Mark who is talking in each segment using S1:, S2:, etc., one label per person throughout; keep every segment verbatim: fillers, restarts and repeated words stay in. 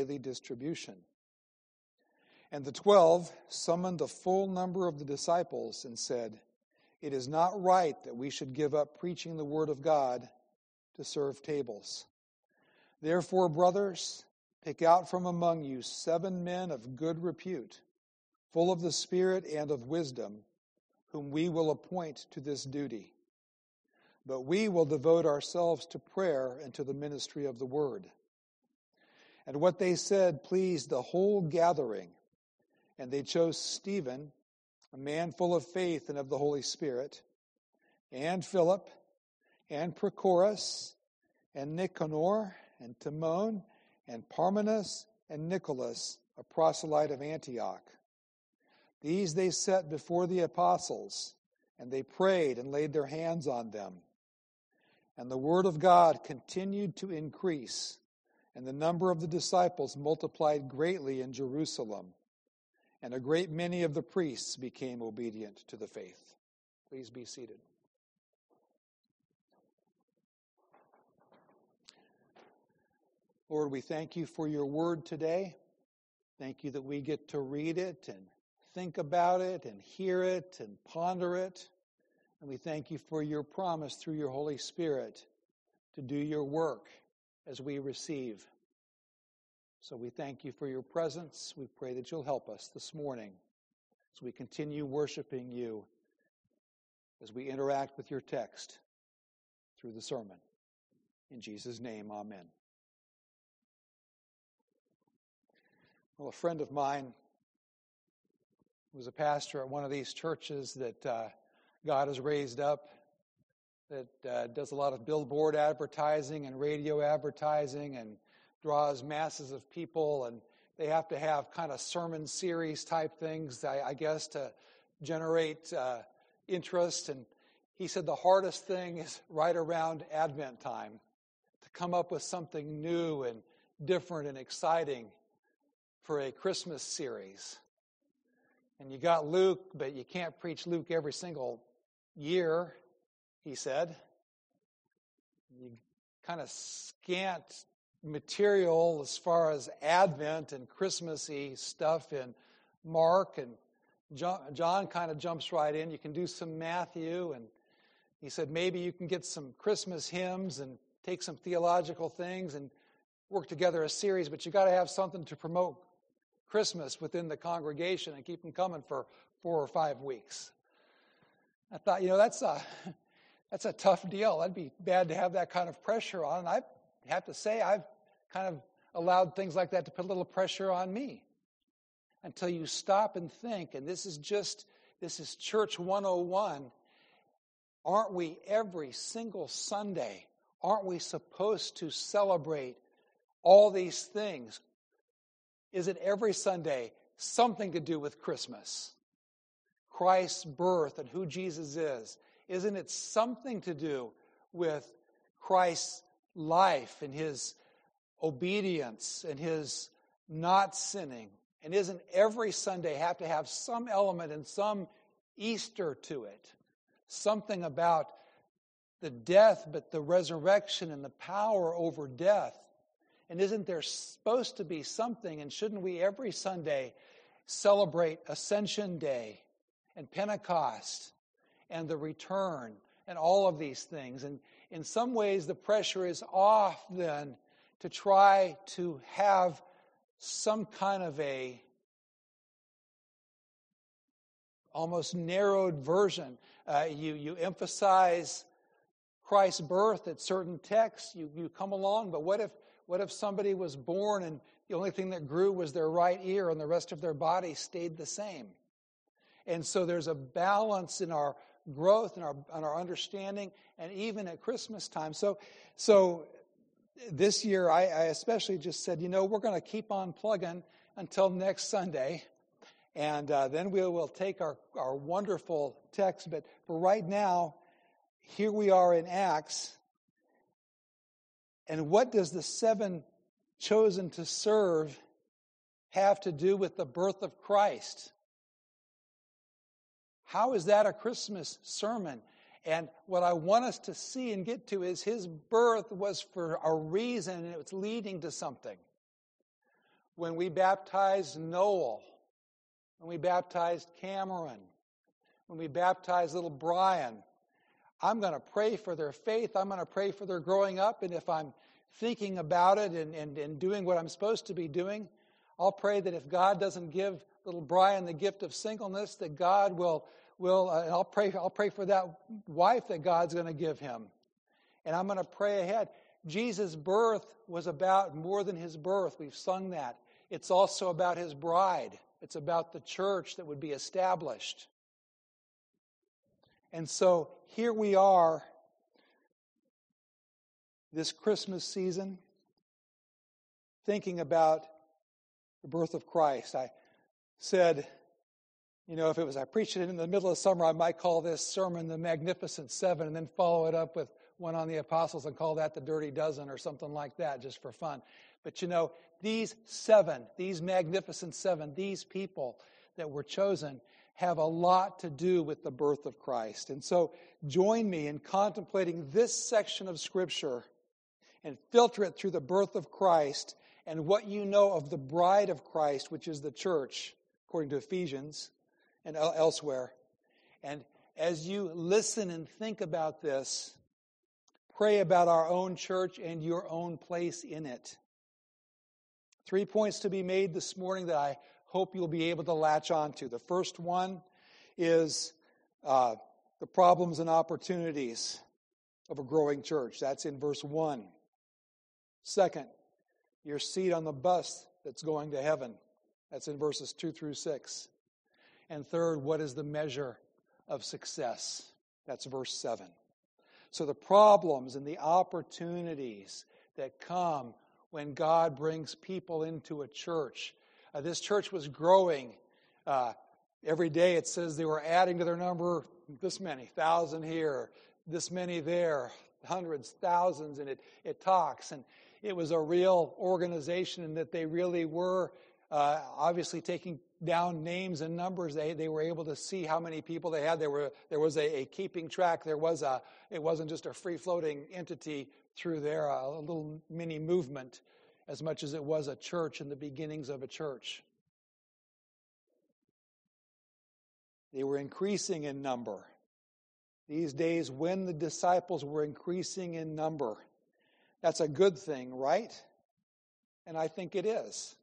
S1: daily distribution. And the twelve summoned the full number of the disciples and said, "It is not right that we should give up preaching the word of God to serve tables. Therefore, brothers, pick out from among you seven men of good repute, full of the Spirit and of wisdom, whom we will appoint to this duty. But we will devote ourselves to prayer and to the ministry of the word." And what they said pleased the whole gathering. And they chose Stephen, a man full of faith and of the Holy Spirit, and Philip, and Prochorus, and Nicanor, and Timon, and Parmenas, and Nicholas, a proselyte of Antioch. These they set before the apostles, and they prayed and laid their hands on them. And the word of God continued to increase, and the number of the disciples multiplied greatly in Jerusalem. And a great many of the priests became obedient to the faith. Please be seated. Lord, we thank you for your word today. Thank you that we get to read it and think about it and hear it and ponder it. And we thank you for your promise through your Holy Spirit to do your work as we receive. So we thank you for your presence. We pray that you'll help us this morning as we continue worshiping you, as we interact with your text through the sermon. In Jesus' name, amen. Well, a friend of mine was a pastor at one of these churches that uh, God has raised up, that uh, does a lot of billboard advertising and radio advertising and draws masses of people, and they have to have kind of sermon series type things, I, I guess, to generate uh, interest. And he said the hardest thing is right around Advent time, to come up with something new and different and exciting for a Christmas series. And you got Luke, but you can't preach Luke every single year, he said. You kind of scant material as far as Advent and Christmassy stuff in Mark, and John, John kind of jumps right in. You can do some Matthew, and he said maybe you can get some Christmas hymns and take some theological things and work together a series, but you got to have something to promote Christmas within the congregation and keep them coming for four or five weeks. I thought, you know, that's a that's a tough deal. That'd be bad to have that kind of pressure on. And I have to say, I've kind of allowed things like that to put a little pressure on me. Until you stop and think, and this is just, this is Church one oh one, aren't we every single Sunday, aren't we supposed to celebrate all these things? Is it every Sunday something to do with Christmas? Christ's birth and who Jesus is. Isn't it something to do with Christ's life and his obedience and his not sinning? And isn't every Sunday have to have some element and some Easter to it? Something about the death, but the resurrection and the power over death. And isn't there supposed to be something, and shouldn't we every Sunday celebrate Ascension Day and Pentecost and the return and all of these things? And in some ways the pressure is off then to try to have some kind of a almost narrowed version. Uh, you, you emphasize Christ's birth at certain texts, you, you come along, but what if what if somebody was born and the only thing that grew was their right ear and the rest of their body stayed the same? And so there's a balance in our growth and our, and our understanding, and even at Christmas time. So, so this year I, I especially just said, you know, we're going to keep on plugging until next Sunday, and uh, then we will take our, our wonderful text. But for right now, here we are in Acts. And what does the seven chosen to serve have to do with the birth of Christ? How is that a Christmas sermon? And what I want us to see and get to is his birth was for a reason, and it was leading to something. when we baptized Noel, when we baptized Cameron, when we baptized little Brian, I'm going to pray for their faith. I'm going to pray for their growing up. And if I'm thinking about it and, and, and doing what I'm supposed to be doing, I'll pray that if God doesn't give little Brian the gift of singleness, that God will, will uh, and I'll pray, I'll pray for that wife that God's going to give him. And I'm going to pray ahead. Jesus' birth was about more than his birth. We've sung that. It's also about his bride. It's about the church that would be established. And so here we are this Christmas season thinking about the birth of Christ. I said, you know, if it was I preached it in the middle of summer, I might call this sermon the Magnificent Seven and then follow it up with one on the apostles and call that the Dirty Dozen or something like that just for fun. But you know, these seven, these Magnificent Seven, these people that were chosen have a lot to do with the birth of Christ. And so join me in contemplating this section of Scripture and filter it through the birth of Christ and what you know of the bride of Christ, which is the church, according to Ephesians and elsewhere. And as you listen and think about this, pray about our own church and your own place in it. Three points to be made this morning that I hope you'll be able to latch on to. The first one is uh, the problems and opportunities of a growing church. That's in verse one. Second, your seat on the bus that's going to heaven. That's in verses two through six. And third, what is the measure of success? That's verse seven. So the problems and the opportunities that come when God brings people into a church. Uh, this church was growing. Uh, every day it says they were adding to their number this many, thousand here, this many there, hundreds, thousands, and it, it talks. And it was a real organization in that they really were uh, obviously taking down names and numbers. They they were able to see how many people they had. There were there was a, a keeping track. There was a it wasn't just a free-floating entity through there, a, a little mini movement, as much as it was a church in the beginnings of a church. They were increasing in number. These days, when the disciples were increasing in number, that's a good thing, right? And I think it is.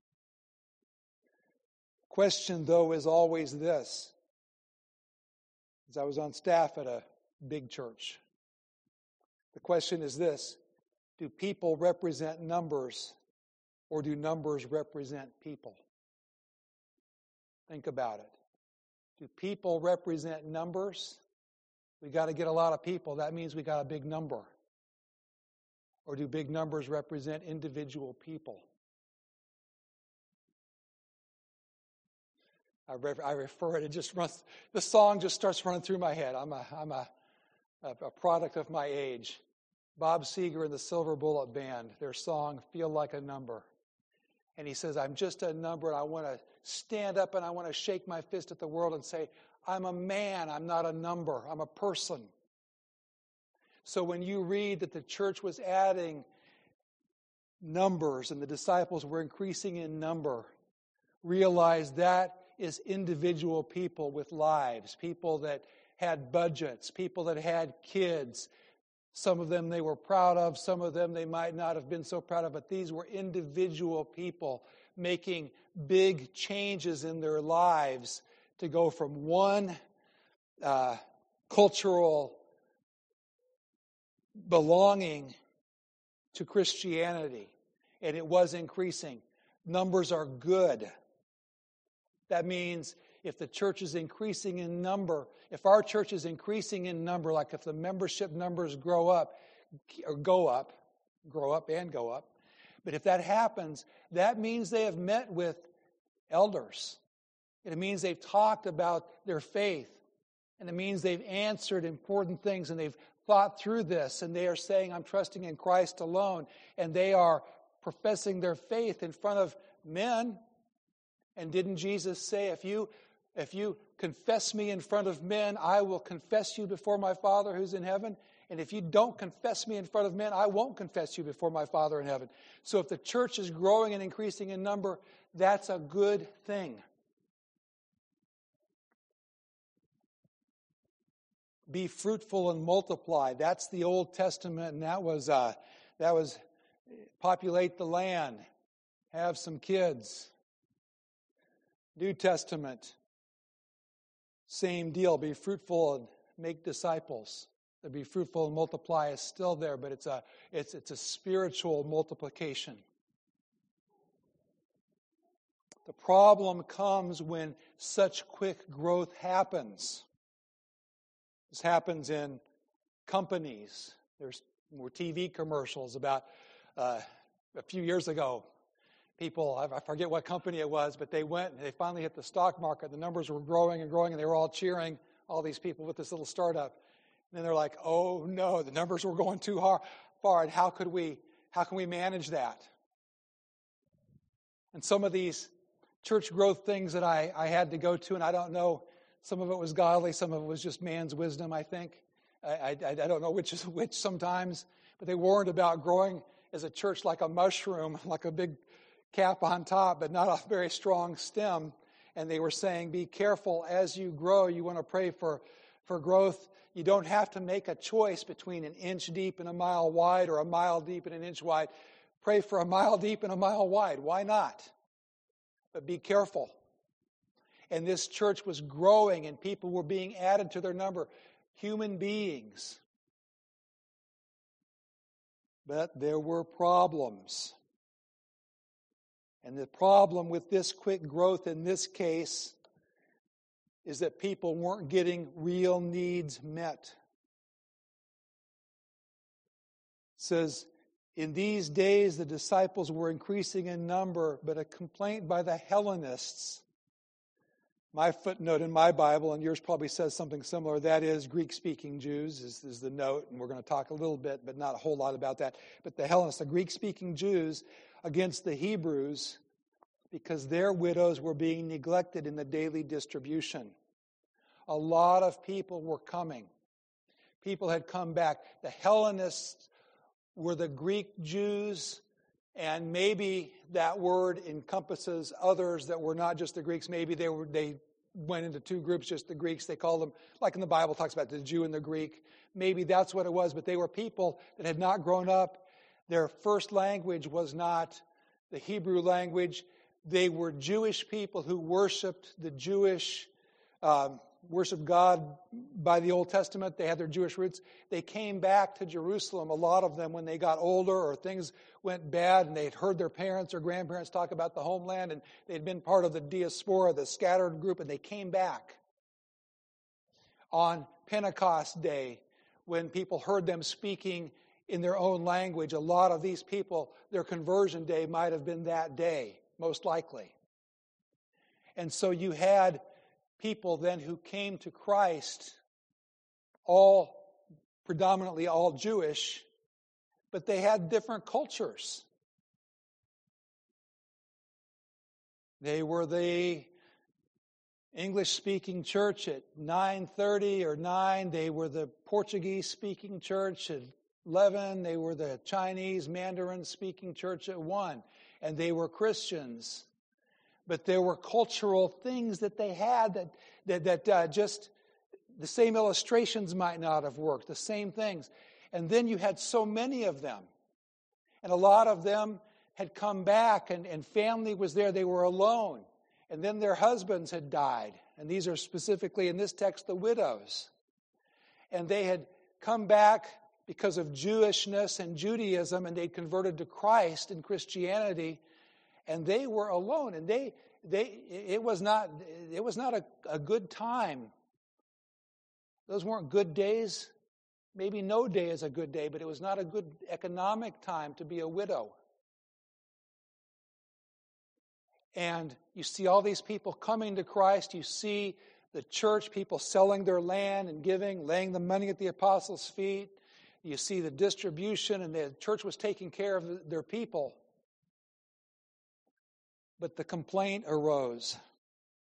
S1: Question, though, is always this. As I was on staff at a big church, the question is this: do people represent numbers, or do numbers represent people? Think about it. Do people represent numbers? We got to get a lot of people. That means we got a big number. Or do big numbers represent individual people? I, re- I refer it. It just runs. The song just starts running through my head. I'm a I'm a a product of my age. Bob Seger and the Silver Bullet Band. Their song "Feel Like a Number," and he says, "I'm just a number, and I want to stand up and I want to shake my fist at the world and say, I'm a man. I'm not a number. I'm a person." So when you read that the church was adding numbers and the disciples were increasing in number, realize that is individual people with lives, people that had budgets, people that had kids. Some of them they were proud of, some of them they might not have been so proud of, but these were individual people making big changes in their lives to go from one uh, cultural belonging to Christianity, and it was increasing. Numbers are good. That means if the church is increasing in number, if our church is increasing in number, like if the membership numbers grow up, or go up, grow up and go up, but if that happens, that means they have met with elders. It means they've talked about their faith, and it means they've answered important things, and they've thought through this, and they are saying, I'm trusting in Christ alone, and they are professing their faith in front of men. And didn't Jesus say, if you if you confess me in front of men, I will confess you before my Father who's in heaven? And if you don't confess me in front of men, I won't confess you before my Father in heaven. So if the church is growing and increasing in number, that's a good thing. Be fruitful and multiply. That's the Old Testament, and that was uh, that was populate the land, have some kids. New Testament, same deal. Be fruitful and make disciples. To be fruitful and multiply is still there, but it's a it's it's a spiritual multiplication. The problem comes when such quick growth happens. This happens in companies. There's more T V commercials about uh, a few years ago. People, I forget what company it was, but they went and they finally hit the stock market. The numbers were growing and growing, and they were all cheering, all these people with this little startup. And then they're like, oh no, the numbers were going too hard, far, and how could we, how can we manage that? And some of these church growth things that I, I had to go to, and I don't know, some of it was godly, some of it was just man's wisdom, I think. I, I, I don't know which is which sometimes, but they warned about growing as a church like a mushroom, like a big cap on top, but not a very strong stem. And they were saying, be careful as you grow. You want to pray for, for growth. You don't have to make a choice between an inch deep and a mile wide or a mile deep and an inch wide. Pray for a mile deep and a mile wide. Why not? But be careful. And this church was growing and people were being added to their number. Human beings. But there were problems. And the problem with this quick growth in this case is that people weren't getting real needs met. It says, in these days the disciples were increasing in number, but a complaint by the Hellenists. My footnote in my Bible, and yours probably says something similar, that is Greek-speaking Jews is, is the note, and we're going to talk a little bit, but not a whole lot about that. But the Hellenists, the Greek-speaking Jews, against the Hebrews, because their widows were being neglected in the daily distribution. A lot of people were coming. People had come back. The Hellenists were the Greek Jews, and maybe that word encompasses others that were not just the Greeks. Maybe they were they went into two groups, just the Greeks. They called them, like in the Bible talks about the Jew and the Greek. Maybe that's what it was, but they were people that had not grown up. Their first language was not the Hebrew language. They were Jewish people who worshiped the Jewish, uh, worshiped God by the Old Testament. They had their Jewish roots. They came back to Jerusalem, a lot of them, when they got older or things went bad and they had heard their parents or grandparents talk about the homeland and they had been part of the diaspora, the scattered group, and they came back. On Pentecost Day, when people heard them speaking in their own language, a lot of these people, their conversion day might have been that day, most likely. And so you had people then who came to Christ, all predominantly all Jewish, but they had different cultures. They were the English-speaking church at nine thirty or nine. They were the Portuguese-speaking church at eleven. They were the Chinese Mandarin-speaking church at one. And they were Christians. But there were cultural things that they had that, that, that uh, just the same illustrations might not have worked, the same things. And then you had so many of them. And a lot of them had come back and, and family was there. They were alone. And then their husbands had died. And these are specifically in this text the widows. And they had come back because of Jewishness and Judaism, and they'd converted to Christ and Christianity. And they were alone, and they they it was not it was not a, a good time. Those weren't good days. Maybe no day is a good day, but it was not a good economic time to be a widow. And you see all these people coming to Christ. You see the church, people selling their land and giving, laying the money at the apostles' feet. You see the distribution, and the church was taking care of their people. But the complaint arose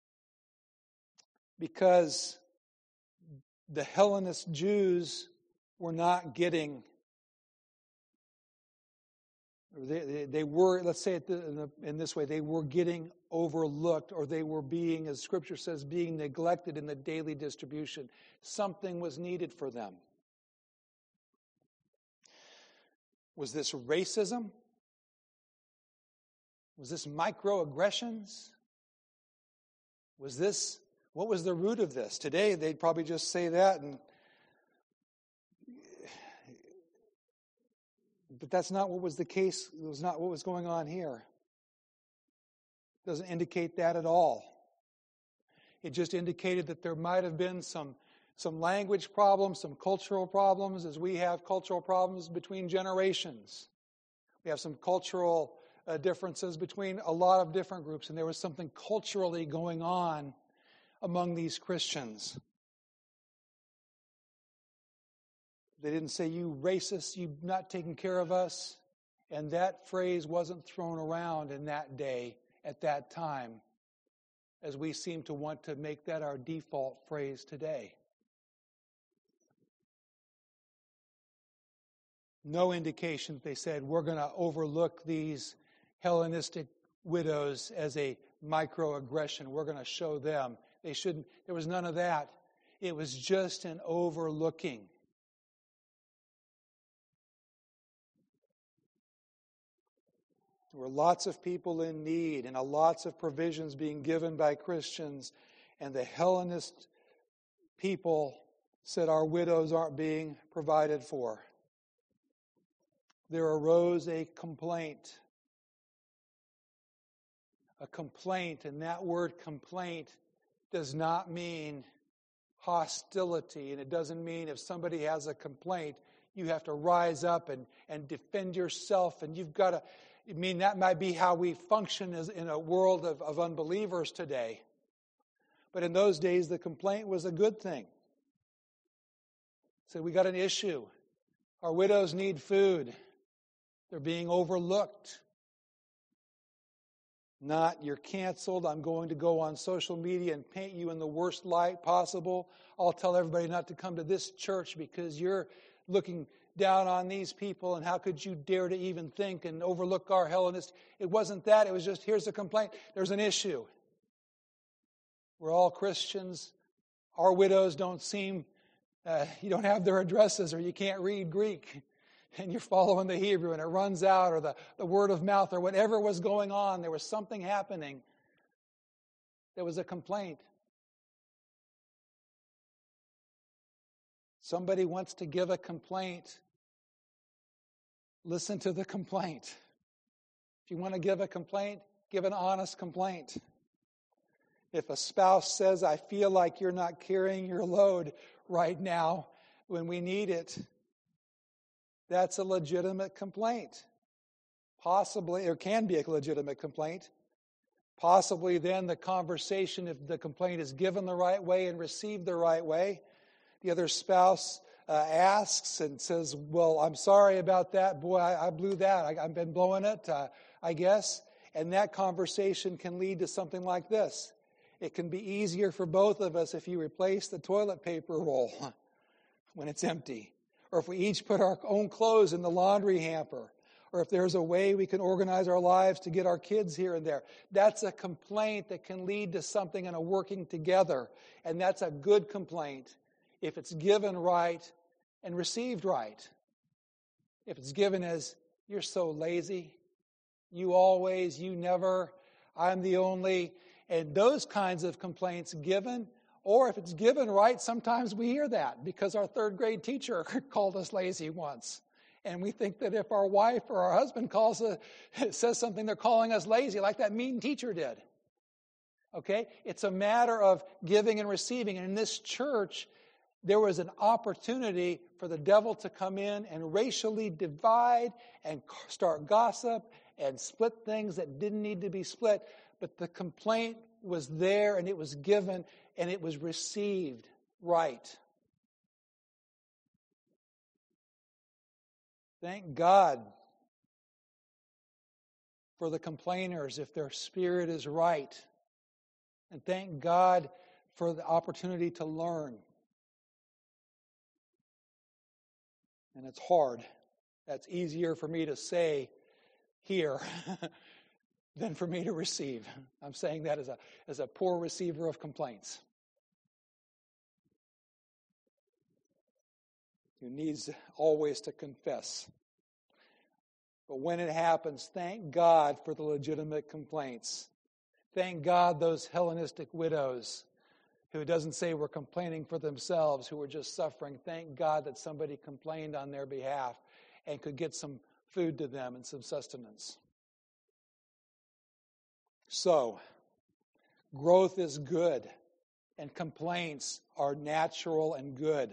S1: because the Hellenist Jews were not getting, they, they, they were, let's say it in, the, in this way, they were getting overlooked, or they were being, as Scripture says, being neglected in the daily distribution. Something was needed for them. Was this racism? Was this microaggressions? Was this, what was the root of this? Today, they'd probably just say that, and but that's not what was the case. It was not what was going on here. It doesn't indicate that at all. It just indicated that there might have been some, some language problems, some cultural problems, as we have cultural problems between generations. We have some cultural uh, differences between a lot of different groups, and there was something culturally going on among these Christians. They didn't say, "You racist, you've not taken care of us." And that phrase wasn't thrown around in that day, at that time, as we seem to want to make that our default phrase today. No indication that they said, "We're going to overlook these Hellenistic widows as a microaggression. We're going to show them." They shouldn't. There was none of that. It was just an overlooking. There were lots of people in need and lots of provisions being given by Christians, and the Hellenist people said, "Our widows aren't being provided for." There arose a complaint. A complaint, and that word complaint does not mean hostility, and it doesn't mean if somebody has a complaint, you have to rise up and, and defend yourself, and you've got to, I mean, that might be how we function as in a world of, of unbelievers today. But in those days, the complaint was a good thing. So we got an issue. Our widows need food. They're being overlooked. Not, "You're canceled. I'm going to go on social media and paint you in the worst light possible. I'll tell everybody not to come to this church because you're looking down on these people, and how could you dare to even think and overlook our Hellenists?" It wasn't that. It was just, here's a complaint. There's an issue. We're all Christians. Our widows don't seem, uh, you don't have their addresses, or you can't read Greek, and you're following the Hebrew, and it runs out, or the, the word of mouth, or whatever was going on. There was something happening. There was a complaint. Somebody wants to give a complaint. Listen to the complaint. If you want to give a complaint, give an honest complaint. If a spouse says, "I feel like you're not carrying your load right now when we need it," that's a legitimate complaint. Possibly, or can be a legitimate complaint. Possibly then the conversation, if the complaint is given the right way and received the right way, the other spouse uh, asks and says, "Well, I'm sorry about that. Boy, I, I blew that. I, I've been blowing it, uh, I guess." And that conversation can lead to something like this. It can be easier for both of us if you replace the toilet paper roll when it's empty. Or if we each put our own clothes in the laundry hamper. Or if there's a way we can organize our lives to get our kids here and there. That's a complaint that can lead to something and a working together. And that's a good complaint if it's given right and received right. If it's given as, "You're so lazy, you always, you never, I'm the only," and those kinds of complaints given, or if it's given right, sometimes we hear that because our third grade teacher called us lazy once. And we think that if our wife or our husband calls a, says something, they're calling us lazy, like that mean teacher did. Okay? It's a matter of giving and receiving. And in this church, there was an opportunity for the devil to come in and racially divide and start gossip and split things that didn't need to be split. But the complaint was there, and it was given, and it was received right. Thank God for the complainers if their spirit is right. And thank God for the opportunity to learn. And it's hard. That's easier for me to say here than for me to receive. I'm saying that as a, as a poor receiver of complaints, who needs always to confess. But when it happens, thank God for the legitimate complaints. Thank God those Hellenistic widows who doesn't say were complaining for themselves, who were just suffering. Thank God that somebody complained on their behalf and could get some food to them and some sustenance. So, growth is good, and complaints are natural and good.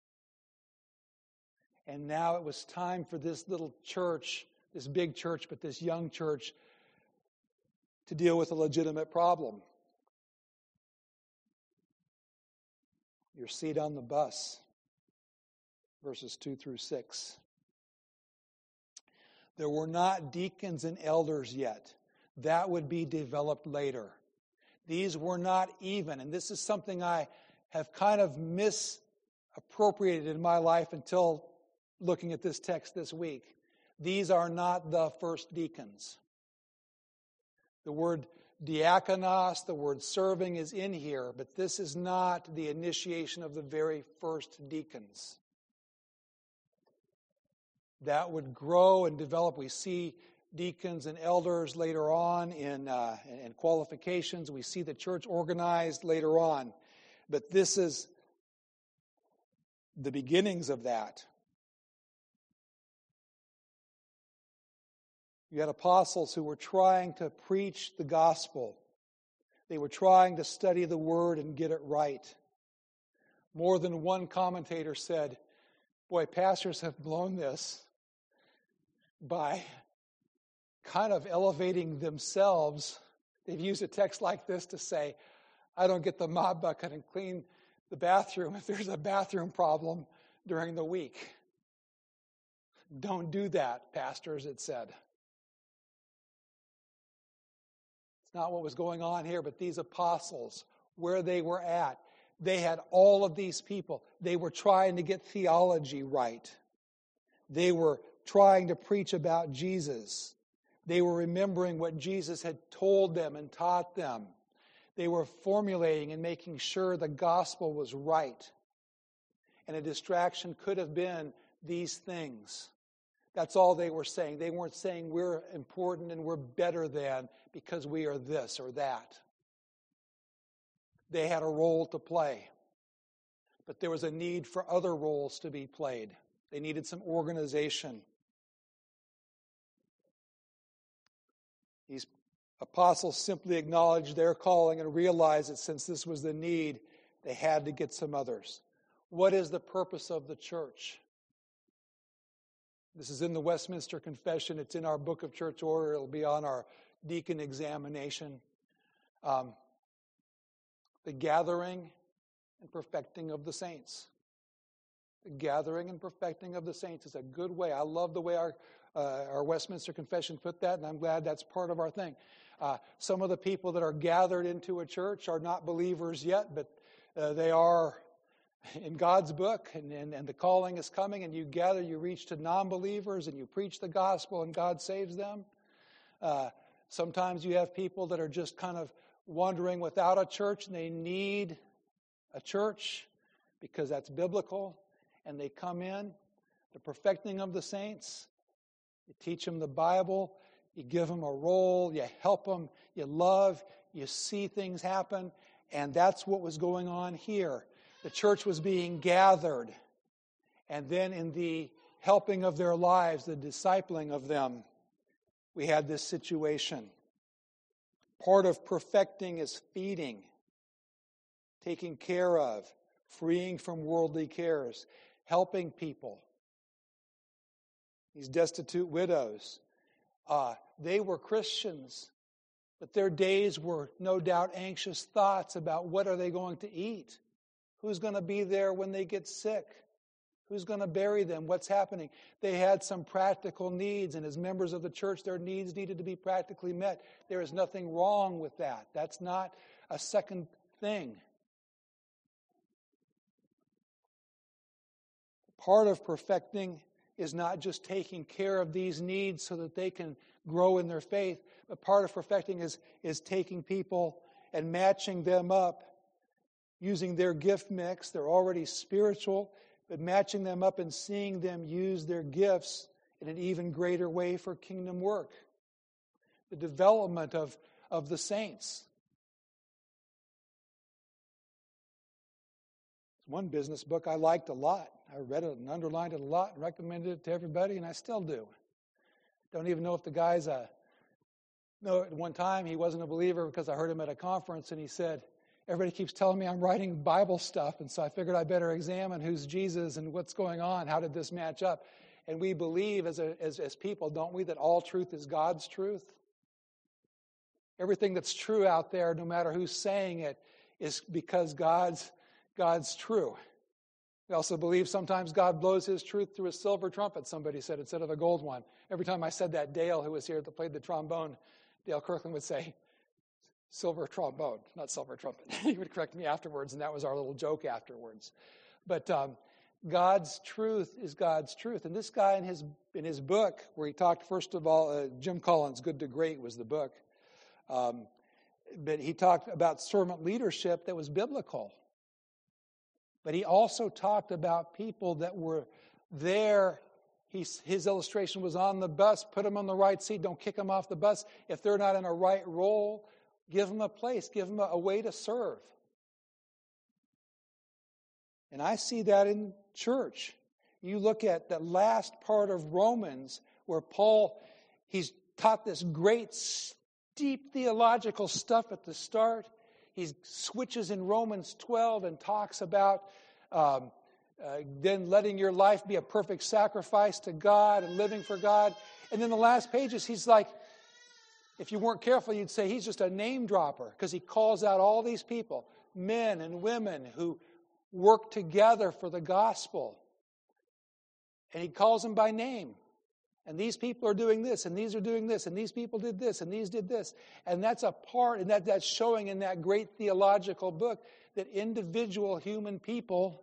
S1: And now it was time for this little church, this big church, but this young church, to deal with a legitimate problem. Your seat on the bus, verses two through six. There were not deacons and elders yet. That would be developed later. These were not even, and this is something I have kind of misappropriated in my life until looking at this text this week. These are not the first deacons. The word diakonos, the word serving, is in here, but this is not the initiation of the very first deacons. That would grow and develop. We see deacons and elders later on in, uh, in qualifications. We see the church organized later on. But this is the beginnings of that. You had apostles who were trying to preach the gospel. They were trying to study the word and get it right. More than one commentator said, boy, pastors have blown this by kind of elevating themselves. They've used a text like this to say, I don't get the mop bucket and clean the bathroom if there's a bathroom problem during the week. Don't do that, pastors, it said. It's not what was going on here, but these apostles, where they were at, they had all of these people. They were trying to get theology right. They were trying to preach about Jesus. They were remembering what Jesus had told them and taught them. They were formulating and making sure the gospel was right. And a distraction could have been these things. That's all they were saying. They weren't saying we're important and we're better than because we are this or that. They had a role to play. But there was a need for other roles to be played. They needed some organization. These apostles simply acknowledged their calling and realized that since this was the need, they had to get some others. What is the purpose of the church? This is in the Westminster Confession. It's in our book of church order. It'll be on our deacon examination. Um, the gathering and perfecting of the saints. The gathering and perfecting of the saints is a good way. I love the way our uh, our Westminster Confession put that, and I'm glad that's part of our thing. Uh, some of the people that are gathered into a church are not believers yet, but uh, they are in God's book, and, and, and the calling is coming, and you gather, you reach to non-believers, and you preach the gospel, and God saves them. Uh, sometimes you have people that are just kind of wandering without a church, and they need a church because that's biblical, and they come in. The perfecting of the saints. You teach them the Bible. You give them a role. You help them. You love. You see things happen. And that's what was going on here. The church was being gathered. And then in the helping of their lives, the discipling of them, we had this situation. Part of perfecting is feeding, taking care of, freeing from worldly cares, helping people. These destitute widows, uh, they were Christians, but their days were no doubt anxious thoughts about what are they going to eat? Who's going to be there when they get sick? Who's going to bury them? What's happening? They had some practical needs, and as members of the church, their needs needed to be practically met. There is nothing wrong with that. That's not a second thing. Part of perfecting is not just taking care of these needs so that they can grow in their faith, but part of perfecting is, is taking people and matching them up, using their gift mix. They're already spiritual, but matching them up and seeing them use their gifts in an even greater way for kingdom work. The development of, of the saints. One business book I liked a lot. I read it and underlined it a lot and recommended it to everybody, and I still do. Don't even know if the guy's a... No, at one time he wasn't a believer because I heard him at a conference, and he said, everybody keeps telling me I'm writing Bible stuff, and so I figured I better examine who's Jesus and what's going on. How did this match up? And we believe as, a, as, as people, don't we, that all truth is God's truth? Everything that's true out there, no matter who's saying it, is because God's God's true. We also believe sometimes God blows his truth through a silver trumpet, somebody said, instead of a gold one. Every time I said that, Dale, who was here that played the trombone, Dale Kirkland would say, silver trombone, not silver trumpet. He would correct me afterwards, and that was our little joke afterwards. But um, God's truth is God's truth. And this guy in his in his book, where he talked, first of all, uh, Jim Collins, Good to Great was the book. Um, but he talked about servant leadership that was biblical. But he also talked about people that were there. He's, his illustration was on the bus. Put them on the right seat. Don't kick them off the bus. If they're not in a right role, give them a place. Give them a, a way to serve. And I see that in church. You look at the last part of Romans where Paul, he's taught this great, deep theological stuff at the start. He switches in Romans twelve and talks about um, uh, then letting your life be a perfect sacrifice to God and living for God. And then the last pages, he's like, if you weren't careful, you'd say he's just a name dropper because he calls out all these people, men and women who work together for the gospel. And he calls them by name. And these people are doing this, and these are doing this, and these people did this, and these did this. And that's a part, and that, that's showing in that great theological book that individual human people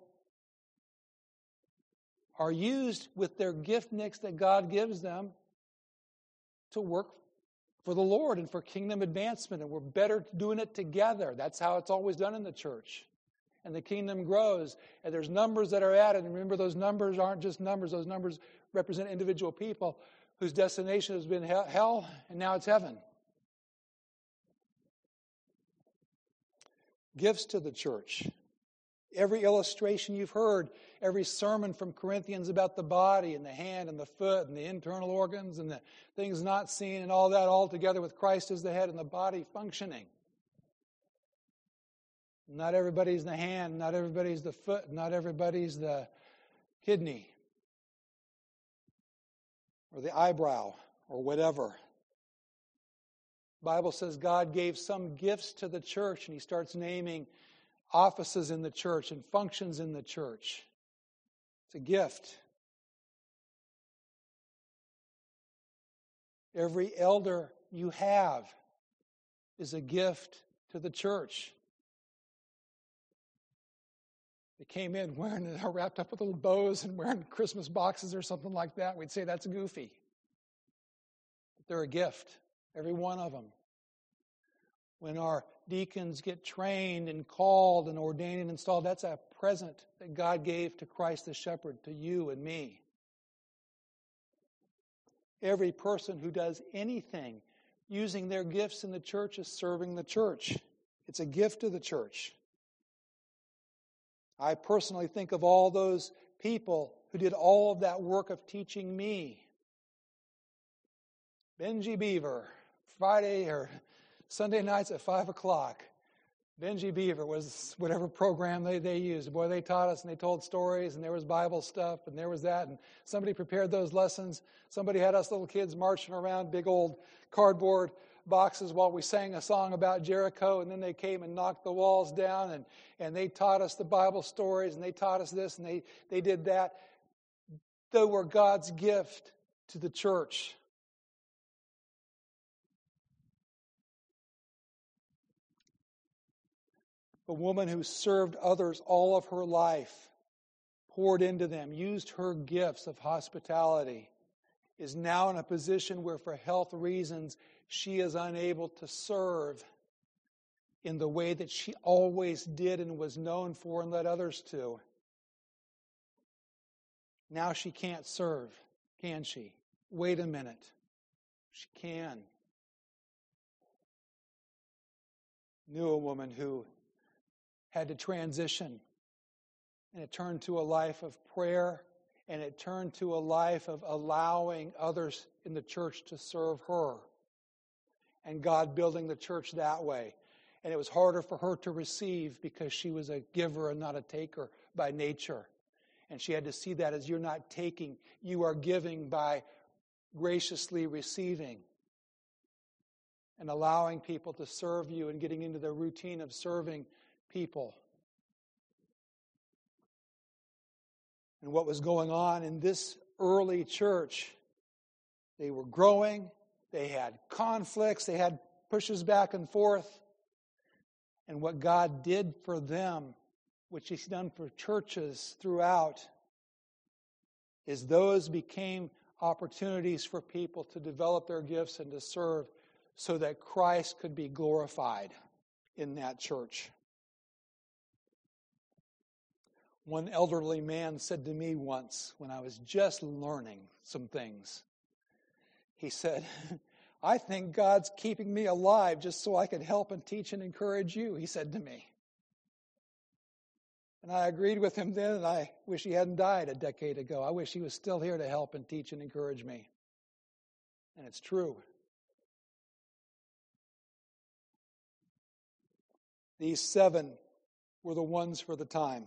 S1: are used with their gift mix that God gives them to work for the Lord and for kingdom advancement. And we're better doing it together. That's how it's always done in the church. And the kingdom grows, and there's numbers that are added. And remember, those numbers aren't just numbers. Those numbers represent individual people whose destination has been hell, and now it's heaven. Gifts to the church. Every illustration you've heard, every sermon from Corinthians about the body and the hand and the foot and the internal organs and the things not seen and all that, all together with Christ as the head and the body functioning. Not everybody's the hand, not everybody's the foot, not everybody's the kidney or the eyebrow or whatever. The Bible says God gave some gifts to the church, and he starts naming offices in the church and functions in the church. It's a gift. Every elder you have is a gift to the church. They came in wearing it wrapped up with little bows and wearing Christmas boxes or something like that. We'd say that's goofy. But they're a gift, every one of them. When our deacons get trained and called and ordained and installed, that's a present that God gave to Christ the shepherd, to you and me. Every person who does anything using their gifts in the church is serving the church. It's a gift to the church. I personally think of all those people who did all of that work of teaching me. Benji Beaver, Friday or Sunday nights at five o'clock. Benji Beaver was whatever program they, they used. Boy, they taught us and they told stories and there was Bible stuff and there was that. And somebody prepared those lessons. Somebody had us little kids marching around big old cardboard boxes while we sang a song about Jericho, and then they came and knocked the walls down, and, and they taught us the Bible stories, and they taught us this, and they, they did that. They were God's gift to the church. A woman who served others all of her life, poured into them, used her gifts of hospitality, is now in a position where for health reasons she is unable to serve in the way that she always did and was known for and led others to. Now she can't serve, can she? Wait a minute. She can. Knew a woman who had to transition, and it turned to a life of prayer, and it turned to a life of allowing others in the church to serve her, and God building the church that way. And it was harder for her to receive because she was a giver and not a taker by nature. And she had to see that as you're not taking, you are giving by graciously receiving and allowing people to serve you and getting into the routine of serving people. And what was going on in this early church, they were growing, they had conflicts, they had pushes back and forth. And what God did for them, which He's done for churches throughout, is those became opportunities for people to develop their gifts and to serve so that Christ could be glorified in that church. One elderly man said to me once when I was just learning some things, he said, I think God's keeping me alive just so I could help and teach and encourage you, he said to me. And I agreed with him then, and I wish he hadn't died a decade ago. I wish he was still here to help and teach and encourage me. And it's true. These seven were the ones for the time.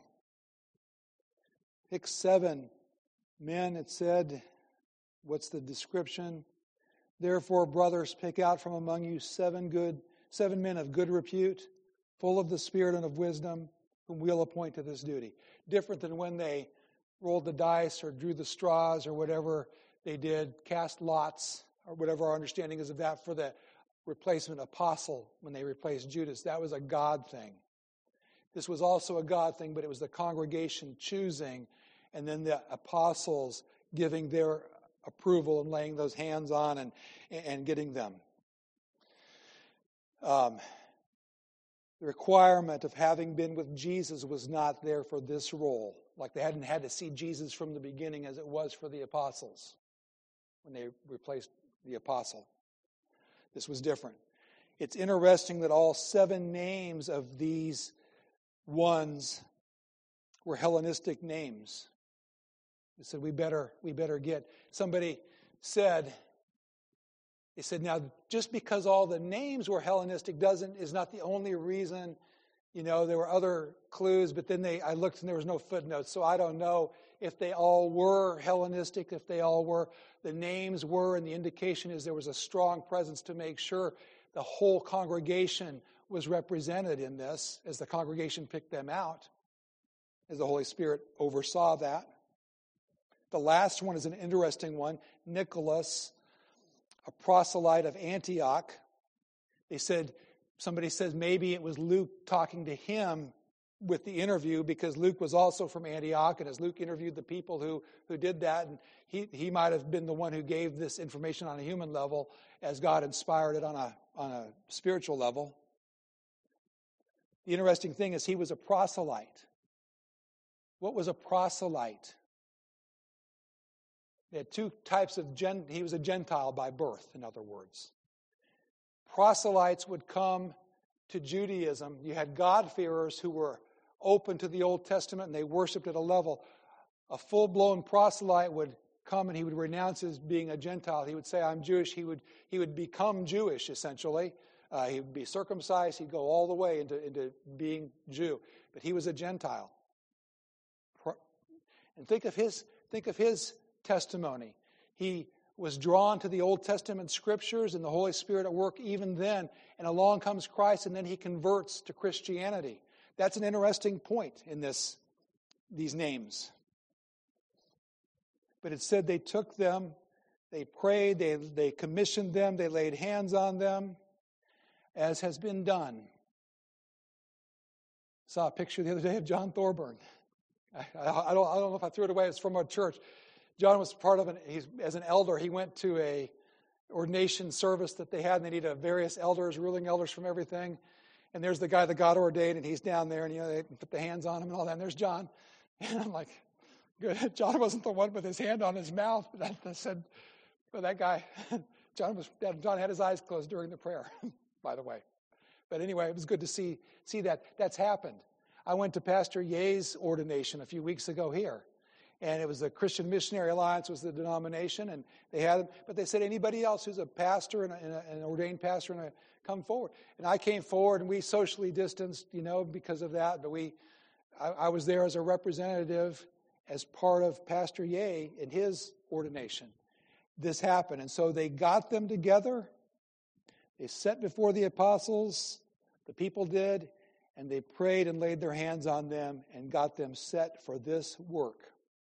S1: Pick seven men, it said. What's the description? Therefore, brothers, pick out from among you seven good, seven men of good repute, full of the Spirit and of wisdom, whom we'll appoint to this duty. Different than when they rolled the dice or drew the straws or whatever they did, cast lots, or whatever our understanding is of that for the replacement apostle when they replaced Judas. That was a God thing. This was also a God thing, but it was the congregation choosing and then the apostles giving their approval and laying those hands on and, and getting them. Um, the requirement of having been with Jesus was not there for this role. Like they hadn't had to see Jesus from the beginning as it was for the apostles when they replaced the apostle. This was different. It's interesting that all seven names of these ones were Hellenistic names. They said, we better, we better get. Somebody said, they said, now, just because all the names were Hellenistic doesn't, is not the only reason. You know, there were other clues, but then they, I looked and there was no footnotes, so I don't know if they all were Hellenistic, if they all were, the names were, and the indication is there was a strong presence to make sure the whole congregation was represented in this, as the congregation picked them out, as the Holy Spirit oversaw that. The last one is an interesting one. Nicholas, a proselyte of Antioch. They said, somebody says maybe it was Luke talking to him with the interview, because Luke was also from Antioch, and as Luke interviewed the people who, who did that, and he, he might have been the one who gave this information on a human level as God inspired it on a, on a spiritual level. The interesting thing is he was a proselyte. What was a proselyte? They had two types of, gen, he was a Gentile by birth, in other words. Proselytes would come to Judaism. You had God-fearers who were open to the Old Testament and they worshipped at a level. A full-blown proselyte would come and he would renounce his being a Gentile. He would say, I'm Jewish. He would, he would become Jewish, essentially. Uh, he would be circumcised. He'd go all the way into, into being Jew. But he was a Gentile. And think of his, think of his testimony. He was drawn to the Old Testament scriptures and the Holy Spirit at work even then. And along comes Christ, and then he converts to Christianity. That's an interesting point in this, these names. But it said they took them, they prayed, they, they commissioned them, they laid hands on them, as has been done. I saw a picture the other day of John Thorburn. I, I, don't, I don't know if I threw it away. It's from our church. John was part of an, he's, as an elder, he went to a ordination service that they had, and they needed various elders, ruling elders from everything. And there's the guy that got ordained, and he's down there, and you know they put the hands on him and all that. And there's John. And I'm like, good. John wasn't the one with his hand on his mouth. But I said, but that guy, John was John had his eyes closed during the prayer, by the way. But anyway, it was good to see see that that's happened. I went to Pastor Ye's ordination a few weeks ago here. And it was the Christian Missionary Alliance was the denomination, and they had, but they said anybody else who's a pastor and, a, and a, an ordained pastor and a, come forward. And I came forward, and we socially distanced, you know, because of that. But we, I, I was there as a representative, as part of Pastor Ye in his ordination. This happened, and so they got them together. They set before the apostles, the people did, and they prayed and laid their hands on them and got them set for this work.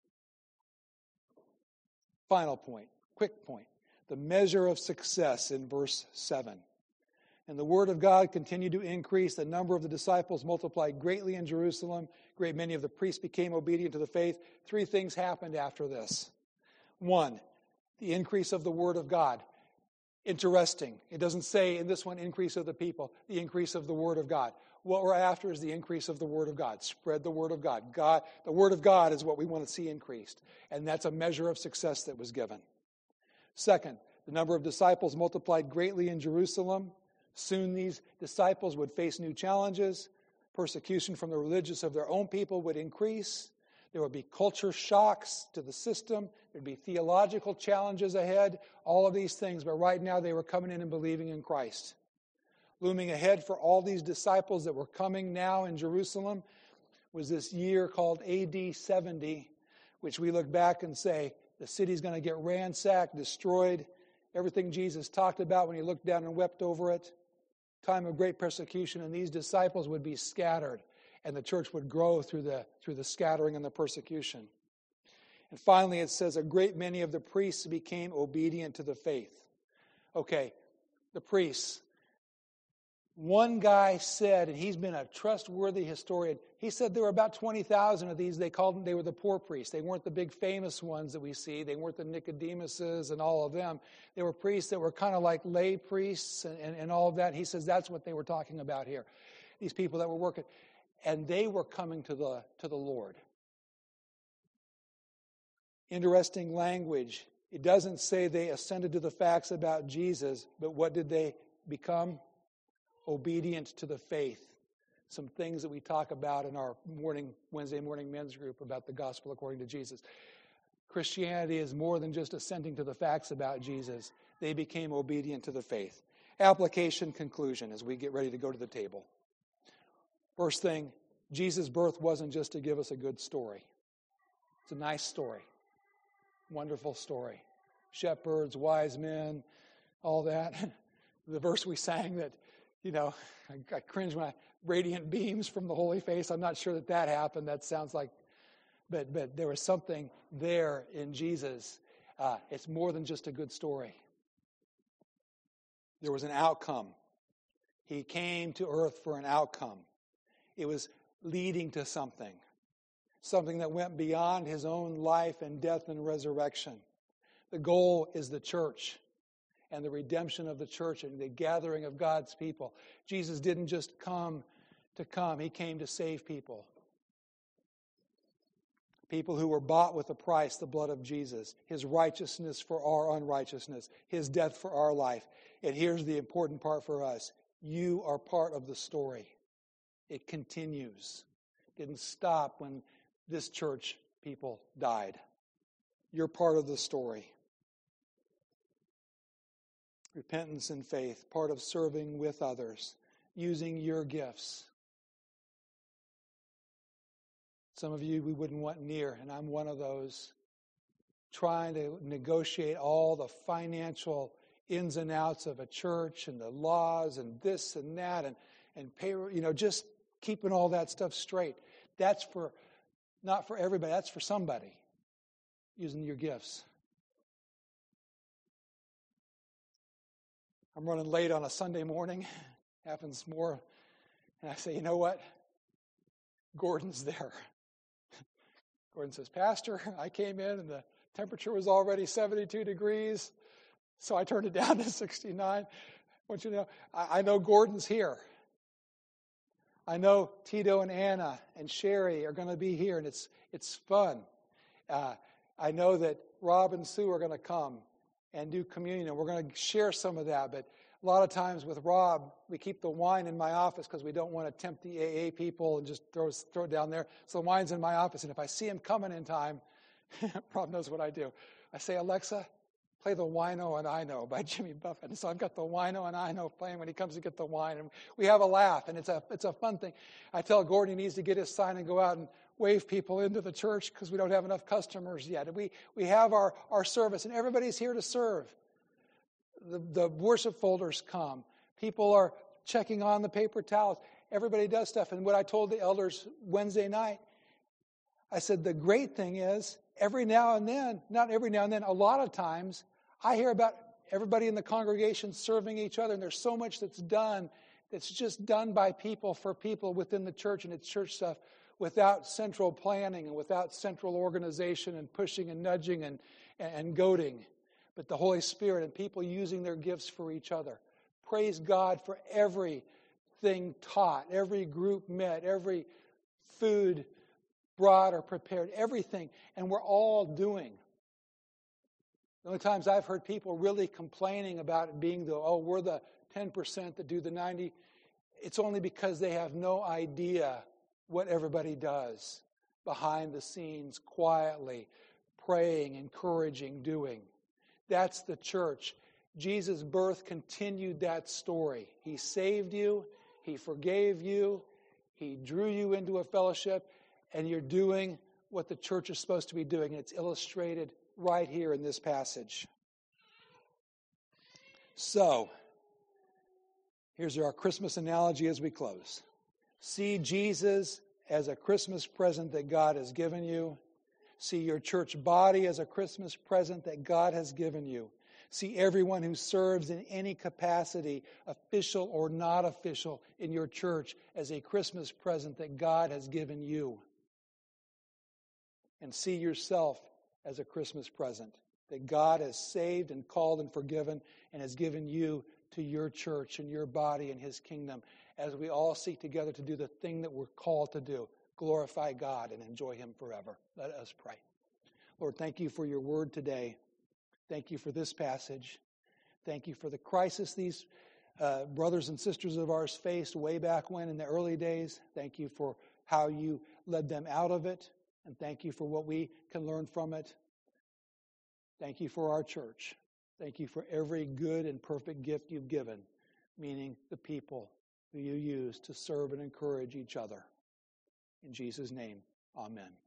S1: Final point, quick point. The measure of success in verse seven. And the word of God continued to increase. The number of the disciples multiplied greatly in Jerusalem. Great many of the priests became obedient to the faith. Three things happened after this. One, the increase of the word of God. Interesting. It doesn't say in this one, increase of the people, the increase of the word of God. What we're after is the increase of the word of God. Spread the word of God. God, the word of God is what we want to see increased. And that's a measure of success that was given. Second, the number of disciples multiplied greatly in Jerusalem. Soon these disciples would face new challenges. Persecution from the religious of their own people would increase. There would be culture shocks to the system. There would be theological challenges ahead. All of these things. But right now they were coming in and believing in Christ. Looming ahead for all these disciples that were coming now in Jerusalem was this year called A D seventy, which we look back and say, the city's going to get ransacked, destroyed. Everything Jesus talked about when he looked down and wept over it. Time of great persecution, and these disciples would be scattered, and the church would grow through the, through the scattering and the persecution. And finally, it says, a great many of the priests became obedient to the faith. Okay, the priests. One guy said, and he's been a trustworthy historian, he said there were about twenty thousand of these. They called them, they were the poor priests. They weren't the big famous ones that we see. They weren't the Nicodemuses and all of them. They were priests that were kind of like lay priests and, and, and all of that. He says that's what they were talking about here. These people that were working. And they were coming to the to the Lord. Interesting language. It doesn't say they ascended to the facts about Jesus, but what did they become? Obedient to the faith. Some things that we talk about in our morning Wednesday morning men's group about the gospel according to Jesus. Christianity is more than just assenting to the facts about Jesus. They became obedient to the faith. Application, conclusion, as we get ready to go to the table. First thing, Jesus' birth wasn't just to give us a good story. It's a nice story. Wonderful story. Shepherds, wise men, all that. The verse we sang that, you know, I, I cringe when I, radiant beams from the holy face. I'm not sure that that happened. That sounds like, but but there was something there in Jesus. Uh, it's more than just a good story. There was an outcome. He came to earth for an outcome. It was leading to something. Something that went beyond his own life and death and resurrection. The goal is the church and the redemption of the church and the gathering of God's people. Jesus didn't just come to come. He came to save people. People who were bought with a price, the blood of Jesus. His righteousness for our unrighteousness. His death for our life. And here's the important part for us. You are part of the story. It continues. It didn't stop when this church people died. You're part of the story. Repentance and faith, part of serving with others, using your gifts. Some of you we wouldn't want near, and I'm one of those, trying to negotiate all the financial ins and outs of a church and the laws and this and that and, and pay, you know, just keeping all that stuff straight. That's for, not for everybody, that's for somebody, using your gifts. I'm running late on a Sunday morning. Happens more. And I say, you know what? Gordon's there. Gordon says, Pastor, I came in and the temperature was already seventy-two degrees, so I turned it down to sixty-nine. I want you to know, I, I know Gordon's here. I know Tito and Anna and Sherry are going to be here, and it's it's fun. Uh, I know that Rob and Sue are going to come and do communion, and we're going to share some of that. But a lot of times with Rob, we keep the wine in my office because we don't want to tempt the A A people and just throw, throw it down there. So the wine's in my office, and if I see him coming in time, Rob knows what I do. I say, Alexa, play the Wino and I Know by Jimmy Buffett. And so I've got the Wino and I Know playing when he comes to get the wine. And we have a laugh, and it's a it's a fun thing. I tell Gordon he needs to get his sign and go out and wave people into the church because we don't have enough customers yet. And we, we have our, our service, and everybody's here to serve. The, the worship folders come. People are checking on the paper towels. Everybody does stuff. And what I told the elders Wednesday night, I said, the great thing is, every now and then, not every now and then, a lot of times, I hear about everybody in the congregation serving each other, and there's so much that's done that's just done by people for people within the church and its church stuff without central planning and without central organization and pushing and nudging and, and goading. But the Holy Spirit and people using their gifts for each other. Praise God for everything taught, every group met, every food brought or prepared, everything. And we're all doing. The only times I've heard people really complaining about it being the, oh, we're the ten percent that do the ninety, it's only because they have no idea what everybody does behind the scenes, quietly, praying, encouraging, doing. That's the church. Jesus' birth continued that story. He saved you. He forgave you. He drew you into a fellowship, and you're doing what the church is supposed to be doing. It's illustrated right here in this passage. So, here's our Christmas analogy as we close. See Jesus as a Christmas present that God has given you. See your church body as a Christmas present that God has given you. See everyone who serves in any capacity, official or not official, in your church as a Christmas present that God has given you. And see yourself as a Christmas present that God has saved and called and forgiven and has given you to your church and your body and His kingdom as we all seek together to do the thing that we're called to do, glorify God and enjoy Him forever. Let us pray. Lord, thank you for your word today. Thank you for this passage. Thank you for the crisis these uh, brothers and sisters of ours faced way back when in the early days. Thank you for how you led them out of it. And thank you for what we can learn from it. Thank you for our church. Thank you for every good and perfect gift you've given, meaning the people who you use to serve and encourage each other. In Jesus' name, amen.